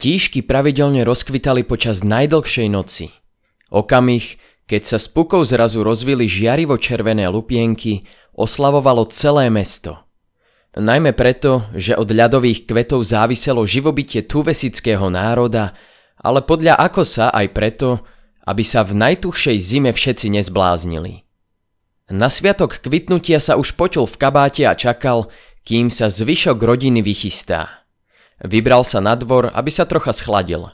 Tíšky pravidelne rozkvitali počas najdlhšej noci. Okamih, keď sa s pukou zrazu rozvili žiarivo červené lupienky, oslavovalo celé mesto. Najmä preto, že od ľadových kvetov záviselo živobytie tuvesického národa, ale podľa Akosa aj preto, aby sa v najtuchšej zime všetci nezbláznili. Na sviatok kvitnutia sa už potil v kabáte a čakal, kým sa zvyšok rodiny vychystá. Vybral sa na dvor, aby sa trocha schladil.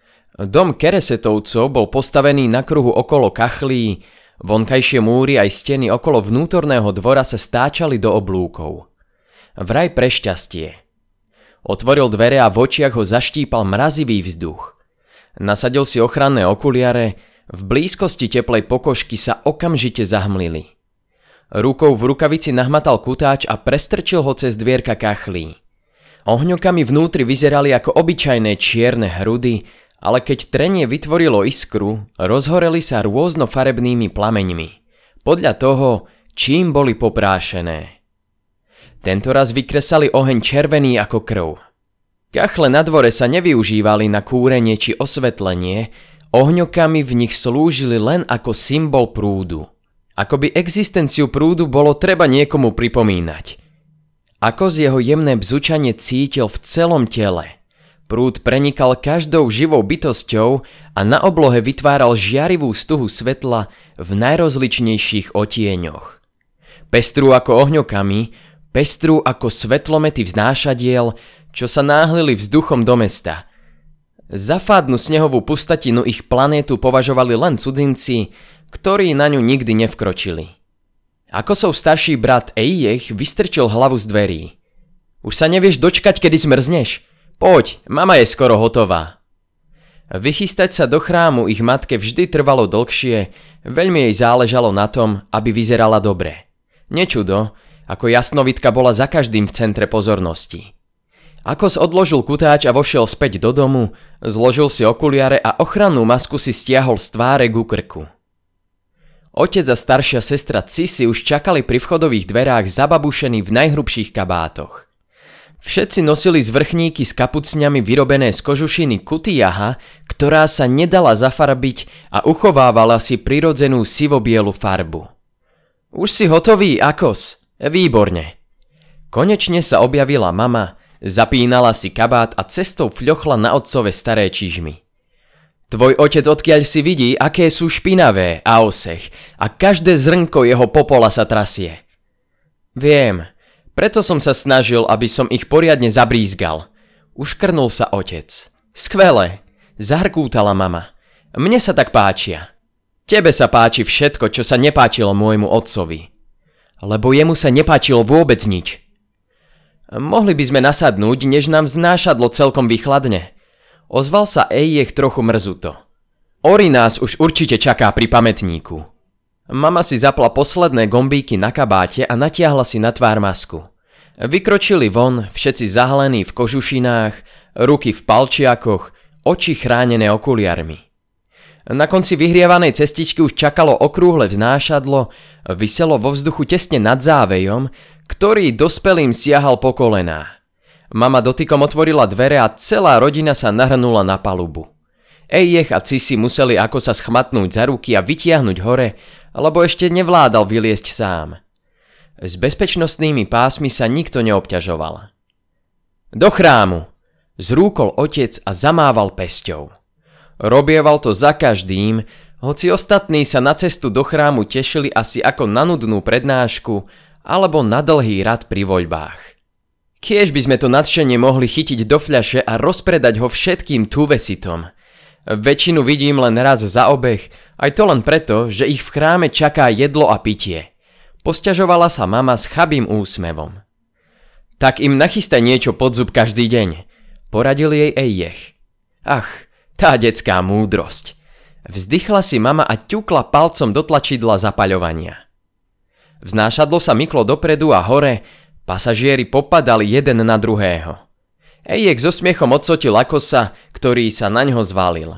Dom Keresetovcov bol postavený na kruhu okolo kachlí, vonkajšie múry aj steny okolo vnútorného dvora sa stáčali do oblúkov. Vraj pre šťastie. Otvoril dvere a v očiach ho zaštípal mrazivý vzduch. Nasadil si ochranné okuliare, v blízkosti teplej pokožky sa okamžite zahmlili. Rukou v rukavici nahmatal kutáč a prestrčil ho cez dvierka kachlí. Ohňokami vnútri vyzerali ako obyčajné čierne hrudy, ale keď trenie vytvorilo iskru, rozhoreli sa rôznofarebnými plameňmi, podľa toho, čím boli poprášené. Tentoraz vykresali oheň červený ako krv. Kachle na dvore sa nevyužívali na kúrenie či osvetlenie, ohňokami v nich slúžili len ako symbol prúdu. Akoby existenciu prúdu bolo treba niekomu pripomínať. Akos jeho jemné bzučanie cítil v celom tele. Prúd prenikal každou živou bytosťou a na oblohe vytváral žiarivú stuhu svetla v najrozličnejších otieňoch. Pestrú ako ohňokami, pestrú ako svetlomety vznášadiel, čo sa náhlili vzduchom do mesta. Za fádnu snehovú pustatinu ich planétu považovali len cudzinci, ktorí na ňu nikdy nevkročili. Akosov starší brat Ejjech vystrčil hlavu z dverí. Už sa nevieš dočkať, kedy zmrzneš? Poď, mama je skoro hotová. Vychystať sa do chrámu ich matke vždy trvalo dlhšie, veľmi jej záležalo na tom, aby vyzerala dobre. Nečudo, ako jasnovidka bola za každým v centre pozornosti. Akos odložil kutáč a vošiel späť do domu, zložil si okuliare a ochrannú masku si stiahol z tváre ku krku. Otec a staršia sestra Cisi už čakali pri vchodových dverách zababušení v najhrubších kabátoch. Všetci nosili zvrchníky s kapucňami vyrobené z kožušiny kutiaha, ktorá sa nedala zafarbiť a uchovávala si prirodzenú sivobielu farbu. Už si hotový, Akos? Výborne. Konečne sa objavila mama, zapínala si kabát a cestou fľochla na otcove staré čižmy. Tvoj otec odkiaľ si vidí, aké sú špinavé, Aosech, a každé zrnko jeho popola sa trasie. Viem, preto som sa snažil, aby som ich poriadne zabrízgal. Uškrnul sa otec. Skvelé, zahrkútala mama. Mne sa tak páčia. Tebe sa páči všetko, čo sa nepáčilo môjmu otcovi. Lebo jemu sa nepáčilo vôbec nič. Mohli by sme nasadnúť, než nám vznášadlo celkom vychladne. Ozval sa Ejjech trochu mrzuto. Ori nás už určite čaká pri pamätníku. Mama si zapla posledné gombíky na kabáte a natiahla si na tvár masku. Vykročili von, všetci zahalení v kožušinách, ruky v palčiakoch, oči chránené okuliarmi. Na konci vyhrievanej cestičky už čakalo okrúhle vznášadlo, viselo vo vzduchu tesne nad závejom, ktorý dospelým siahal po kolená. Mama dotykom otvorila dvere a celá rodina sa nahrnula na palubu. Ejjech a Cisi museli ako sa schmatnúť za ruky a vytiahnuť hore, lebo ešte nevládal vyliesť sám. S bezpečnostnými pásmi sa nikto neobťažoval. Do chrámu! Zrúkol otec a zamával pesťou. Robieval to za každým, hoci ostatní sa na cestu do chrámu tešili asi ako na nudnú prednášku alebo na dlhý rad pri voľbách. Kiež by sme to nadšenie mohli chytiť do fľaše a rozpredať ho všetkým tuvesitom. Väčšinu vidím len raz za obeh, aj to len preto, že ich v chráme čaká jedlo a pitie. Posťažovala sa mama s chabým úsmevom. Tak im nachystaj niečo pod zub každý deň, poradil jej Ejjech. Ach, tá detská múdrosť. Vzdychla si mama a ťukla palcom do tlačidla zapaľovania. Vznášadlo sa myklo dopredu a hore, pasažieri popadali jeden na druhého. Ejjech so smiechom odsotil Akosa, ktorý sa na ňo zvalil.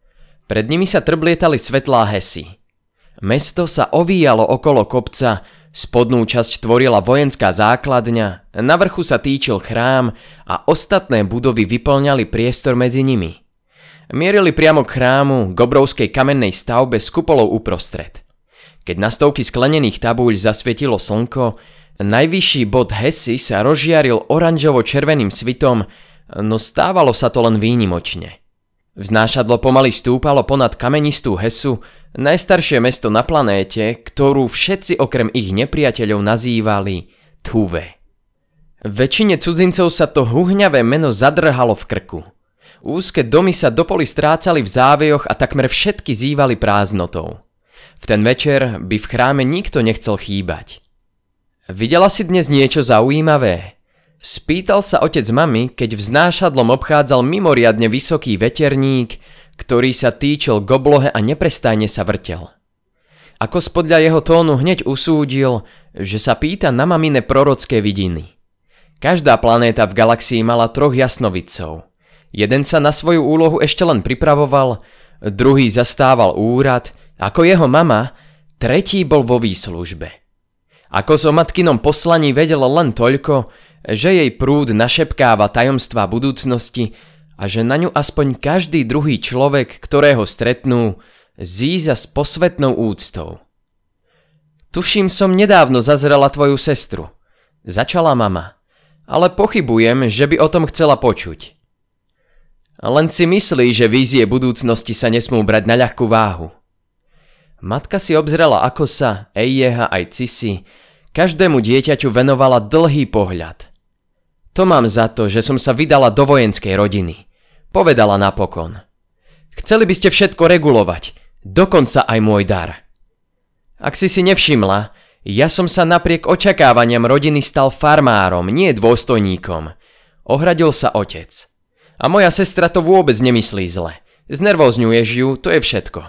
Pred nimi sa trblietali svetlá hesy. Mesto sa ovíjalo okolo kopca, Spodnú časť tvorila vojenská základňa, na vrchu sa týčil chrám a ostatné budovy vyplňali priestor medzi nimi. Mierili priamo k chrámu, k obrovskej kamennej stavbe s kupolou uprostred. Keď na stovky sklenených tabúľ zasvietilo slnko, najvyšší bod Hesy sa rozžiaril oranžovo-červeným svitom, no stávalo sa to len výnimočne. Vznášadlo pomaly stúpalo ponad kamenistú Hesu, najstaršie mesto na planéte, ktorú všetci okrem ich nepriateľov nazývali Tuve. Väčšine cudzincov sa to huhňavé meno zadrhalo v krku. Úzke domy sa do poli strácali v závejoch a takmer všetky zývali prázdnotou. V ten večer by v chráme nikto nechcel chýbať. Videla si dnes niečo zaujímavé? Spýtal sa otec mami, keď vznášadlom obchádzal mimoriadne vysoký veterník, ktorý sa týčil k oblohe a neprestajne sa vrtel. Ako spodľa jeho tónu hneď usúdil, že sa pýta na mamine prorocké vidiny. Každá planéta v galaxii mala 3 jasnovidcov. Jeden sa na svoju úlohu ešte len pripravoval, druhý zastával úrad, ako jeho mama, tretí bol vo výslužbe. Ako o matkinom poslaní vedel len toľko, že jej prúd našepkáva tajomstvá budúcnosti a že na ňu aspoň každý druhý človek, ktorého stretnú, zíza s posvetnou úctou. Tuším, som nedávno zazrela tvoju sestru, začala mama, ale pochybujem, že by o tom chcela počuť. Len si myslí, že vízie budúcnosti sa nesmú brať na ľahkú váhu. Matka si obzrela Akosa, Eieha aj Cisi, každému dieťaťu venovala dlhý pohľad. To mám za to, že som sa vydala do vojenskej rodiny, povedala napokon. Chceli by ste všetko regulovať, dokonca aj môj dar. Ak si nevšimla, ja som sa napriek očakávaniam rodiny stal farmárom, nie dôstojníkom, ohradil sa otec. A moja sestra to vôbec nemyslí zle, znervózňuješ ju, to je všetko.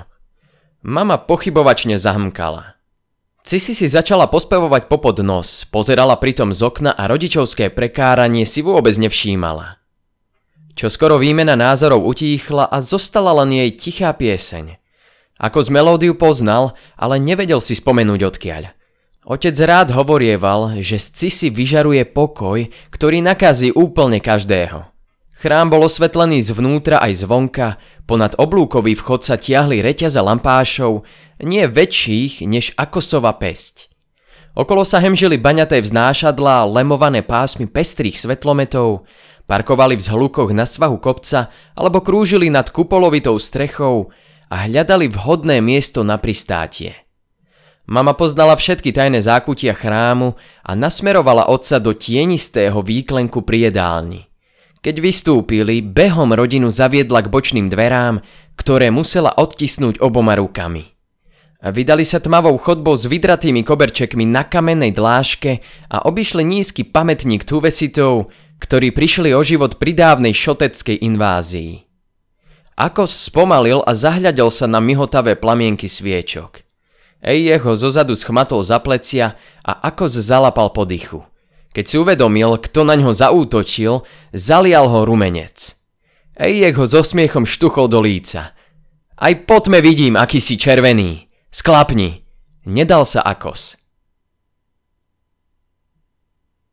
Mama pochybovačne zahmkala. Cisi si začala pospevovať popod nos, pozerala pritom z okna a rodičovské prekáranie si vôbec nevšímala. Čoskoro výmena názorov utíchla a zostala len jej tichá pieseň. Ako z melódiu poznal, ale nevedel si spomenúť odkiaľ. Otec rád hovorieval, že z Cisi vyžaruje pokoj, ktorý nakazí úplne každého. Chrám bol osvetlený zvnútra aj zvonka, ponad oblúkový vchod sa tiahli reťaze lampášov, nie väčších než Akosova päsť. Okolo sa hemžili baňaté vznášadlá, lemované pásmy pestrých svetlometov, parkovali v zhlukoch na svahu kopca alebo krúžili nad kupolovitou strechou a hľadali vhodné miesto na pristátie. Mama poznala všetky tajné zákutia chrámu a nasmerovala otca do tienistého výklenku pri jedálni. Keď vystúpili, behom rodinu zaviedla k bočným dverám, ktoré musela odtisnúť oboma rukami. Vydali sa tmavou chodbou s vydratými koberčekmi na kamennej dláške a obišli nízky pamätník Tuvesitov, ktorí prišli o život pri dávnej šoteckej invázii. Akos spomalil a zahľadel sa na mihotavé plamienky sviečok. Eijeh ho zozadu schmatol za plecia a Akos zalapal po dychu. Keď si uvedomil, kto na ňo zaútočil, zalial ho rumenec. Eijeh ho so smiechom štuchol do líca. Aj po tme vidím, aký si červený. Sklapni. Nedal sa Akos.